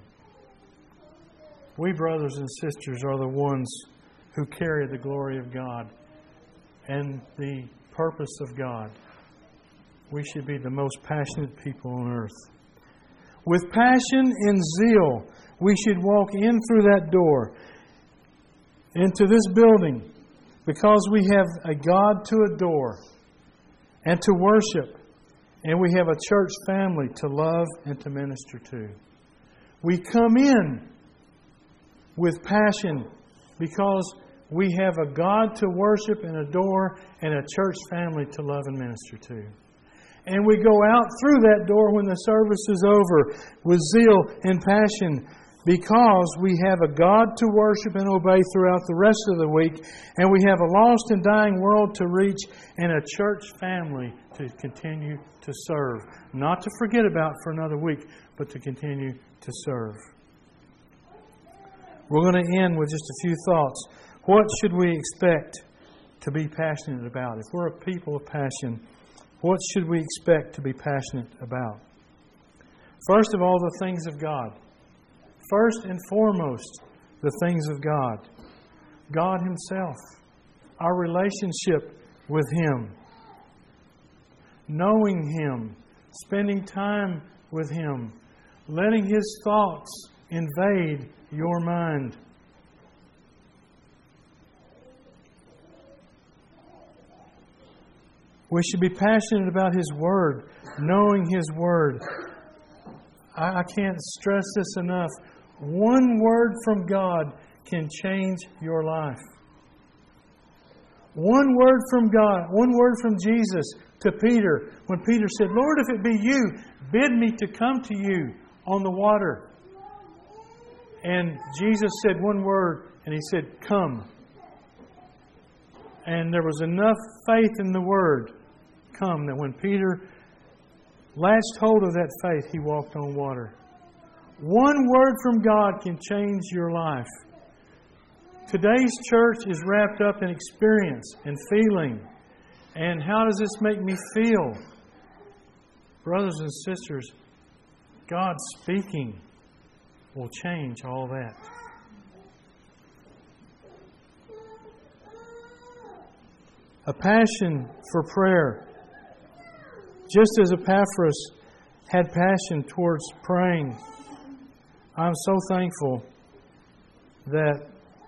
We brothers and sisters are the ones who carry the glory of God and the purpose of God. We should be the most passionate people on earth. With passion and zeal, we should walk in through that door into this building because we have a God to adore and to worship, and we have a church family to love and to minister to. We come in with passion because we have a God to worship and adore and a church family to love and minister to. And we go out through that door when the service is over with zeal and passion because we have a God to worship and obey throughout the rest of the week, and we have a lost and dying world to reach and a church family to continue to serve. Not to forget about for another week, but to continue to serve. We're going to end with just a few thoughts. What should we expect to be passionate about? If we're a people of passion, what should we expect to be passionate about? First of all, the things of God. First and foremost, the things of God. God Himself. Our relationship with Him. Knowing Him. Spending time with Him. Letting His thoughts invade your mind. We should be passionate about His Word, knowing His Word. I, I can't stress this enough. One word from God can change your life. One word from God, one word from Jesus to Peter, when Peter said, Lord, if it be You, bid me to come to You on the water. And Jesus said one word, and He said, come. And there was enough faith in the word, come, that when Peter latched hold of that faith, he walked on water. One word from God can change your life. Today's church is wrapped up in experience and feeling. And how does this make me feel? Brothers and sisters, God speaking will change all that. A passion for prayer. Just as Epaphras had passion towards praying, I'm so thankful that,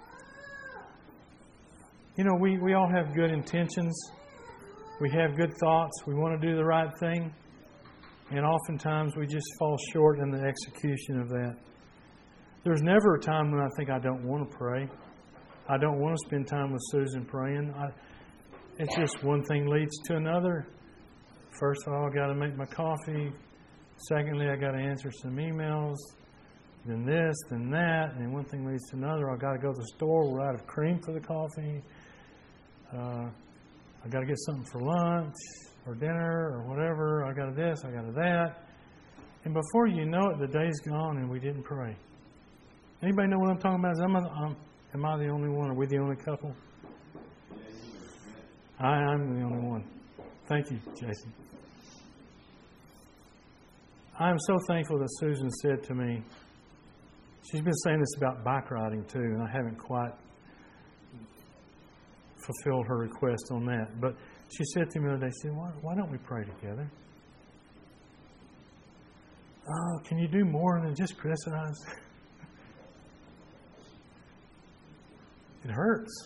you know, we, we all have good intentions. We have good thoughts. We want to do the right thing. And oftentimes we just fall short in the execution of that. There's never a time when I think I don't want to pray. I don't want to spend time with Susan praying. I, it's just one thing leads to another. First of all, I got to make my coffee. Secondly, I got to answer some emails. Then this, then that, and one thing leads to another. I got to go to the store. We're out of cream for the coffee. Uh, I got to get something for lunch or dinner or whatever. I got to this, I got to that. And before you know it, the day's gone and we didn't pray. Anybody know what I'm talking about? Am I, um, am I the only one? Are we the only couple? I am the only one. Thank you, Jason. I'm so thankful that Susan said to me, she's been saying this about bike riding too, and I haven't quite fulfilled her request on that. But she said to me the other day, she said, why, why don't we pray together? Oh, can you do more than just criticize? It hurts.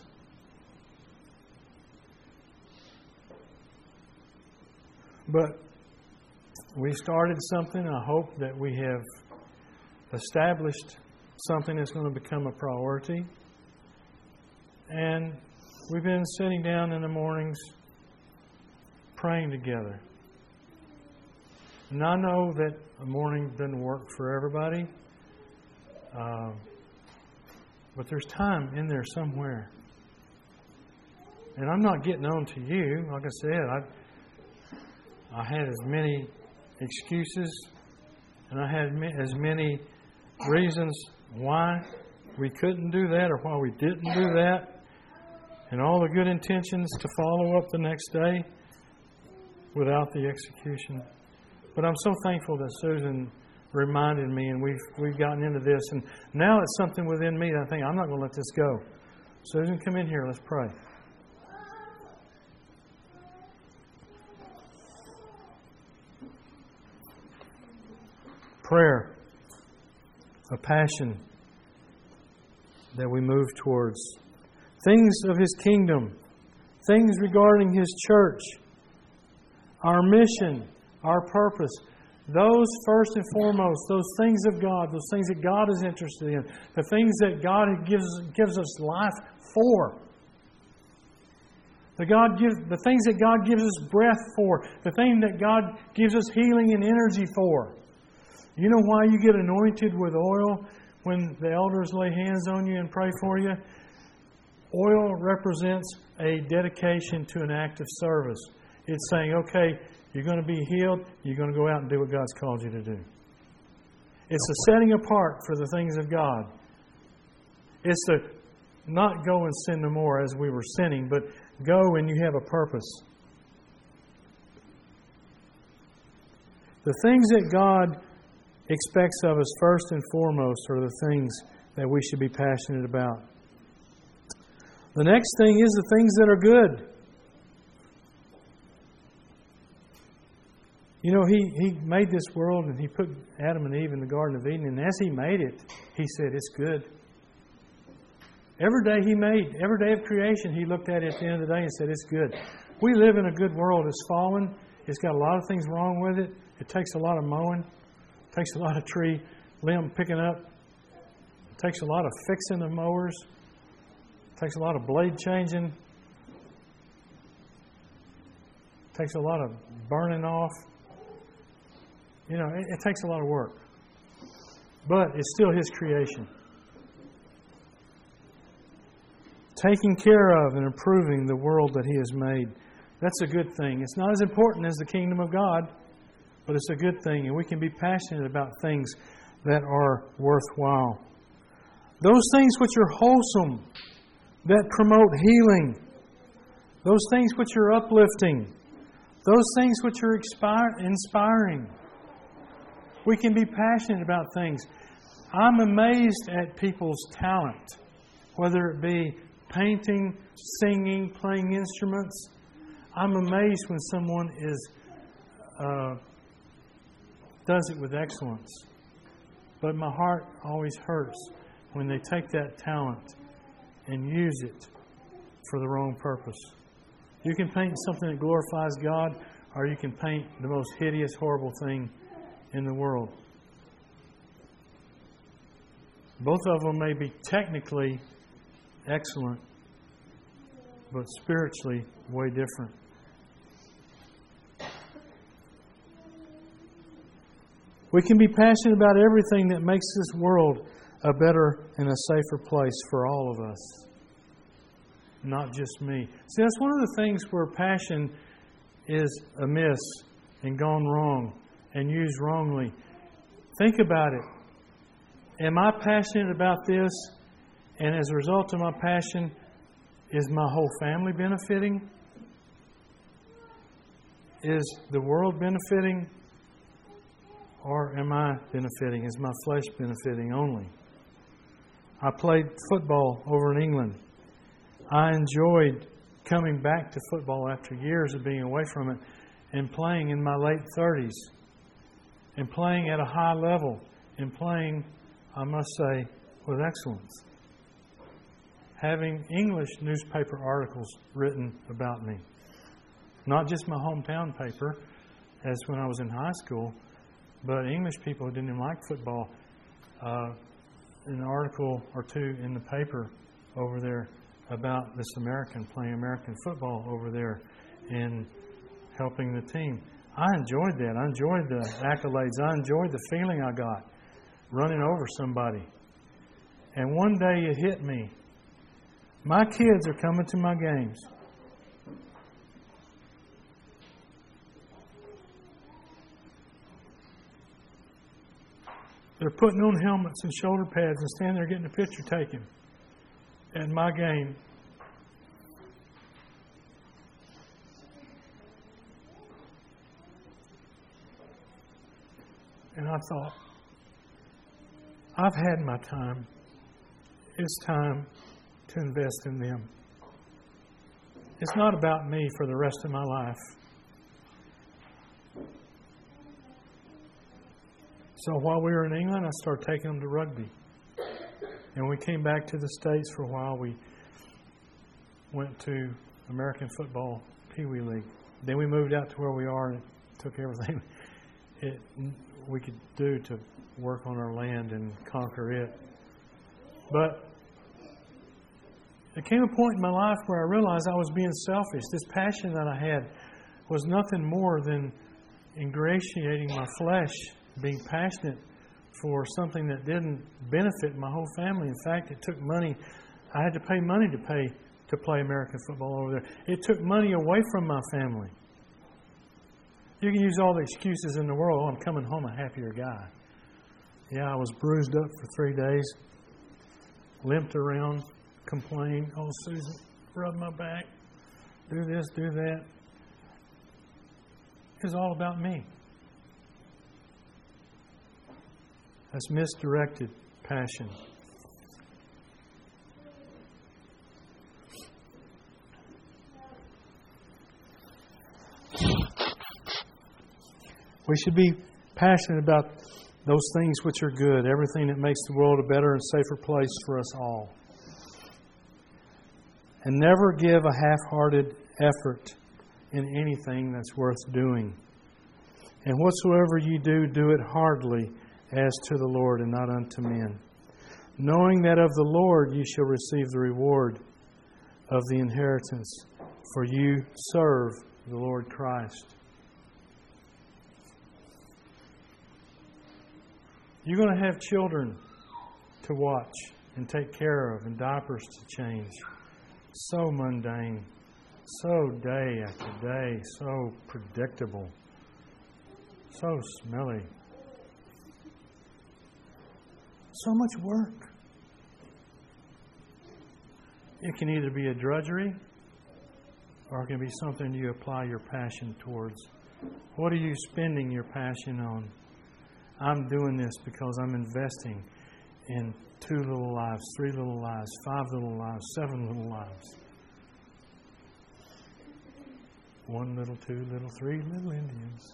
But we started something. I hope that we have established something that's going to become a priority. And we've been sitting down in the mornings praying together. And I know that a morning doesn't work for everybody. Uh, but there's time in there somewhere. And I'm not getting on to you. Like I said, I, I had as many excuses and I had as many reasons why we couldn't do that or why we didn't do that. And all the good intentions to follow up the next day without the execution. But I'm so thankful that Susan reminded me, and we've we've gotten into this, and now it's something within me that I think I'm not going to let this go. Susan, come in here. Let's pray. Prayer, a passion that we move towards. Things of His kingdom, things regarding His church, our mission, our purpose. Those first and foremost, those things of God, those things that God is interested in, the things that God gives gives us life for. The God gives the things that God gives us breath for, the thing that God gives us healing and energy for. You know why you get anointed with oil when the elders lay hands on you and pray for you? Oil represents a dedication to an act of service. It's saying, okay, you're going to be healed. You're going to go out and do what God's called you to do. It's a setting apart for the things of God. It's to not go and sin no more as we were sinning, but go and you have a purpose. The things that God expects of us first and foremost are the things that we should be passionate about. The next thing is the things that are good. You know, he, he made this world and He put Adam and Eve in the Garden of Eden. And as He made it, He said, it's good. Every day He made, every day of creation, He looked at it at the end of the day and said, it's good. We live in a good world. It's fallen. It's got a lot of things wrong with it. It takes a lot of mowing. It takes a lot of tree limb picking up. It takes a lot of fixing of mowers. It takes a lot of blade changing. It takes a lot of burning off. You know, it, it takes a lot of work. But it's still His creation. Taking care of and improving the world that He has made. That's a good thing. It's not as important as the kingdom of God, but it's a good thing. And we can be passionate about things that are worthwhile. Those things which are wholesome, that promote healing. Those things which are uplifting. Those things which are inspiring. We can be passionate about things. I'm amazed at people's talent, whether it be painting, singing, playing instruments. I'm amazed when someone is uh, does it with excellence. But my heart always hurts when they take that talent and use it for the wrong purpose. You can paint something that glorifies God, or you can paint the most hideous, horrible thing in the world. Both of them may be technically excellent, but spiritually way different. We can be passionate about everything that makes this world a better and a safer place for all of us. not just me. See, that's one of the things where passion is amiss and gone wrong and used wrongly. Think about it. Am I passionate about this? And as a result of my passion, is my whole family benefiting? Is the world benefiting? Or am I benefiting? Is my flesh benefiting only? I played football over in England. I enjoyed coming back to football after years of being away from it and playing in my late thirties and playing at a high level and playing, I must say, with excellence. Having English newspaper articles written about me. Not just my hometown paper, as when I was in high school, but English people who didn't even like football. Uh, an article or two in the paper over there about this American playing American football over there and helping the team. I enjoyed that. I enjoyed the accolades. I enjoyed the feeling I got running over somebody. And one day it hit me. My kids are coming to my games. They're putting on helmets and shoulder pads and standing there getting a picture taken at my game. And I thought, I've had my time. It's time to invest in them. It's not about me for the rest of my life. So while we were in England, I started taking them to rugby. And we came back to the States for a while. We went to American Football Pee Wee League. Then we moved out to where we are and it took everything it, we could do to work on our land and conquer it. But there came a point in my life where I realized I was being selfish. This passion that I had was nothing more than ingratiating my flesh, being passionate for something that didn't benefit my whole family. In fact, it took money. I had to pay money to pay to play American football over there. It took money away from my family. You can use all the excuses in the world. Oh, I'm coming home a happier guy. Yeah, I was bruised up for three days, limped around, complained. Oh, Susan, rub my back. Do this, do that. It was all about me. That's misdirected passion. We should be passionate about those things which are good, everything that makes the world a better and safer place for us all. And never give a half-hearted effort in anything that's worth doing. And whatsoever you do, do it heartily, as to the Lord and not unto men, knowing that of the Lord you shall receive the reward of the inheritance, for you serve the Lord Christ. You're going to have children to watch and take care of and diapers to change. So mundane, so day after day, so predictable, so smelly. So much work. It can either be a drudgery or it can be something you apply your passion towards. What are you spending your passion on? I'm doing this because I'm investing in two little lives, three little lives, five little lives, seven little lives. One little, two little, three little Indians.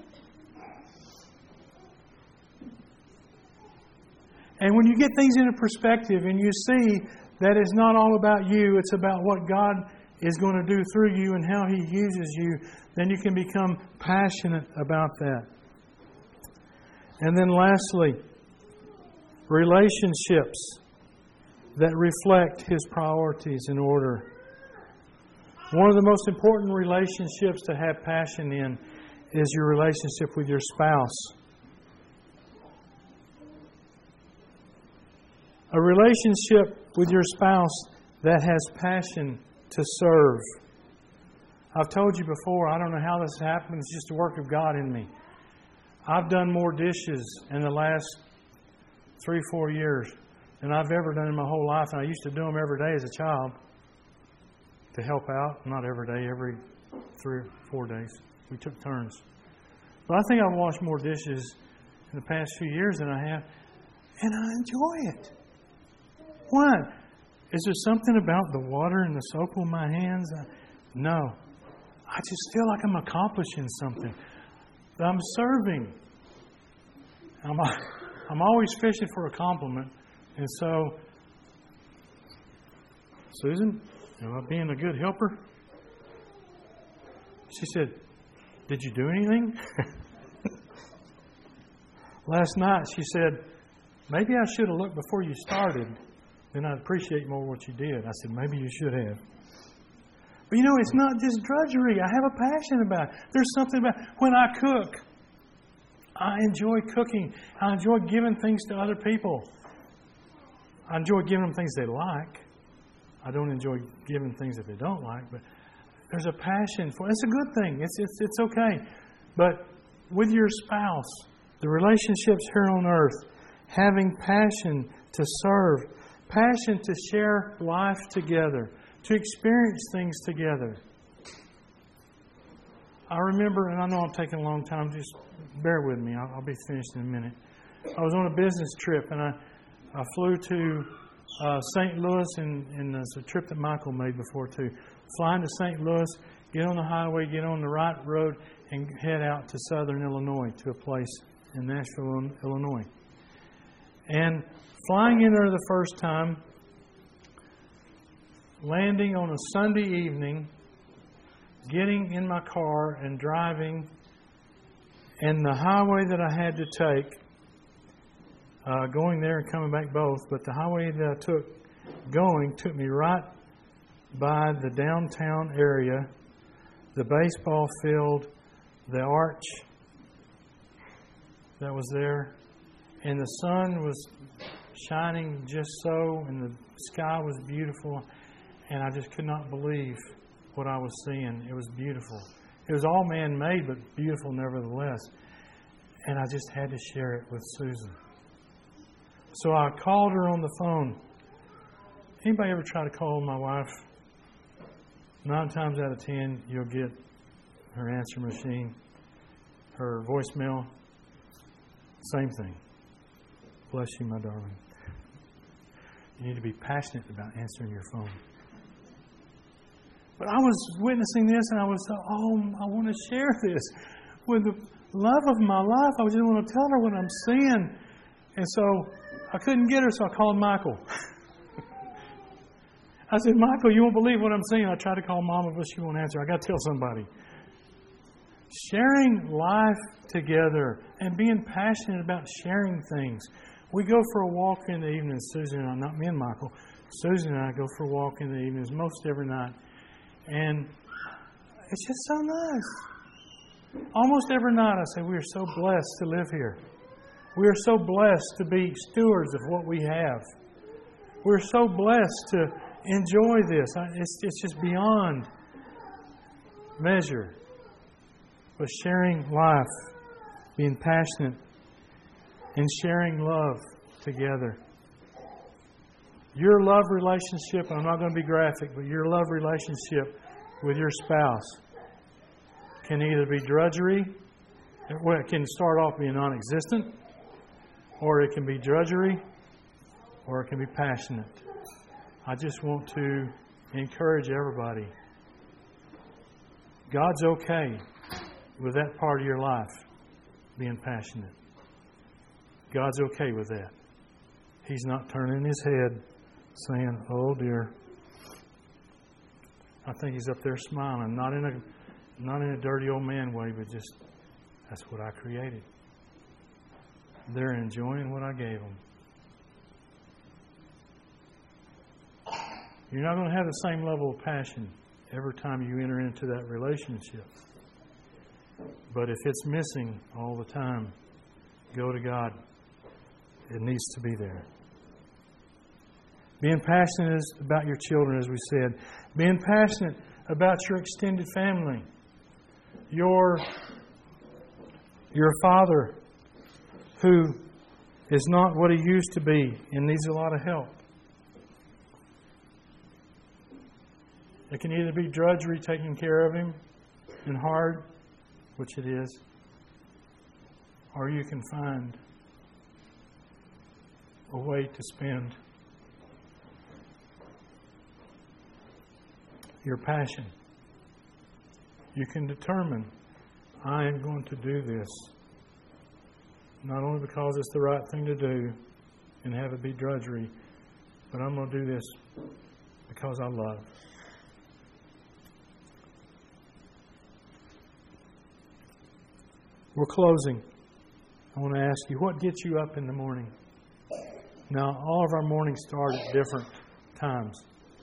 And when you get things into perspective and you see that it's not all about you, it's about what God is going to do through you and how He uses you, then you can become passionate about that. And then lastly, relationships that reflect His priorities in order. One of the most important relationships to have passion in is your relationship with your spouse. A relationship with your spouse that has passion to serve. I've told you before, I don't know how this happened. It's just the work of God in me. I've done more dishes in the last three, four years than I've ever done in my whole life. And I used to do them every day as a child to help out. Not every day, every three or four days. We took turns. But I think I've washed more dishes in the past few years than I have. And I enjoy it. Why? Is there something about the water and the soap on my hands? No. I just feel like I'm accomplishing something. I'm serving. I'm, I'm always fishing for a compliment. And so, Susan, am I being a good helper? She said, did you do anything? Last night she said, maybe I should have looked before you started. Then I'd appreciate more what you did. I said, maybe you should have. But you know, it's not just drudgery. I have a passion about it. There's something about when I cook. I enjoy cooking. I enjoy giving things to other people. I enjoy giving them things they like. I don't enjoy giving things that they don't like. But there's a passion for it. It's a good thing. It's it's it's okay. But with your spouse, the relationships here on earth, having passion to serve, passion to share life together, to experience things together. I remember, and I know I'm taking a long time, just bear with me. I'll, I'll be finished in a minute. I was on a business trip, and I, I flew to uh, Saint Louis, and, and it's a trip that Michael made before too. Flying to Saint Louis, get on the highway, get on the right road, and head out to southern Illinois, to a place in Nashville, Illinois. And flying in there the first time, landing on a Sunday evening, getting in my car and driving, and the highway that I had to take, uh, going there and coming back both, but the highway that I took going took me right by the downtown area, the baseball field, the arch that was there, and the sun was shining just so, and the sky was beautiful. And I just could not believe what I was seeing. It was beautiful. It was all man-made, but beautiful nevertheless. And I just had to share it with Susan. So I called her on the phone. Anybody ever try to call my wife? Nine times out of ten, you'll get her answer machine, her voicemail. Same thing. Bless you, my darling. You need to be passionate about answering your phone. But I was witnessing this, and I was, oh, I want to share this with the love of my life. I just want to tell her what I'm seeing. And so I couldn't get her, so I called Michael. I said, Michael, you won't believe what I'm seeing. I tried to call Mama, but she won't answer. I got to tell somebody. Sharing life together and being passionate about sharing things. We go for a walk in the evenings, Susan and I, not me and Michael. Susan and I go for a walk in the evenings most every night. And it's just so nice. Almost every night I say, we are so blessed to live here. We are so blessed to be stewards of what we have. We're so blessed to enjoy this. It's, it's just beyond measure. But sharing life, being passionate, and sharing love together. Your love relationship, I'm not going to be graphic, but your love relationship with your spouse can either be drudgery, well, it can start off being non-existent, or it can be drudgery, or it can be passionate. I just want to encourage everybody. God's okay with that part of your life being passionate. God's okay with that. He's not turning his head saying, oh dear. I think he's up there smiling, not in a not in a dirty old man way, but just, that's what I created. They're enjoying what I gave them. You're not going to have the same level of passion every time you enter into that relationship. But if it's missing all the time, go to God. It needs to be there. Being passionate is about your children, as we said. Being passionate about your extended family. Your, your father who is not what he used to be and needs a lot of help. It can either be drudgery taking care of him and hard, which it is, or you can find a way to spend your passion. You can determine, I am going to do this, not only because it's the right thing to do and have it be drudgery, but I'm going to do this because I love. We're closing. I want to ask you, what gets you up in the morning? Now, all of our mornings start at different times.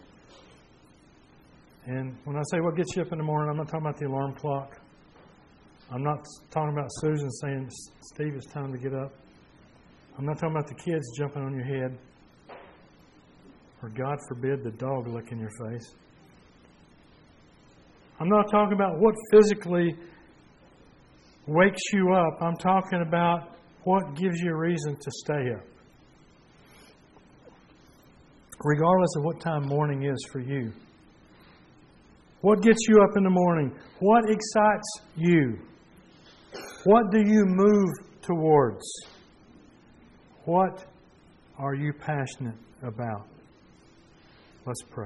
And when I say what gets you up in the morning, I'm not talking about the alarm clock. I'm not talking about Susan saying, Steve, it's time to get up. I'm not talking about the kids jumping on your head. Or God forbid, the dog licking your face. I'm not talking about what physically wakes you up. I'm talking about what gives you a reason to stay up. Regardless of what time morning is for you. What gets you up in the morning? What excites you? What do you move towards? What are you passionate about? Let's pray.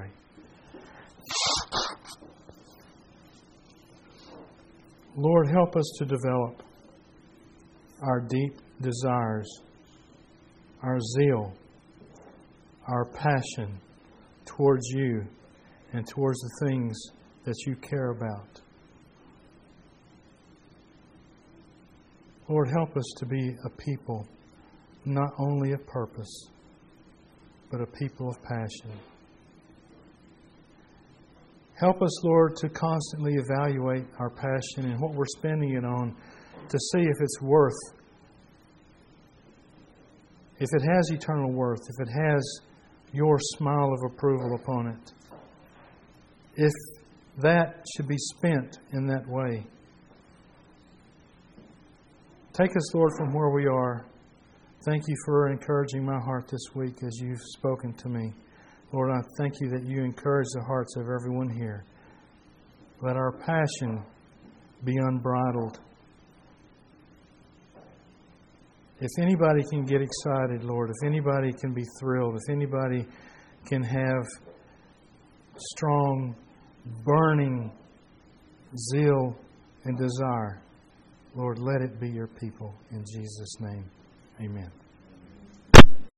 Lord, help us to develop our deep desires, our zeal, our passion towards you and towards the things that you care about. Lord, help us to be a people not only of purpose, but a people of passion. Help us, Lord, to constantly evaluate our passion and what we're spending it on to see if it's worth, if it has eternal worth, if it has your smile of approval upon it. If that should be spent in that way. Take us, Lord, from where we are. Thank you for encouraging my heart this week as you've spoken to me. Lord, I thank you that you encourage the hearts of everyone here. Let our passion be unbridled. If anybody can get excited, Lord, if anybody can be thrilled, if anybody can have strong, burning zeal and desire, Lord, let it be your people. In Jesus' name, amen.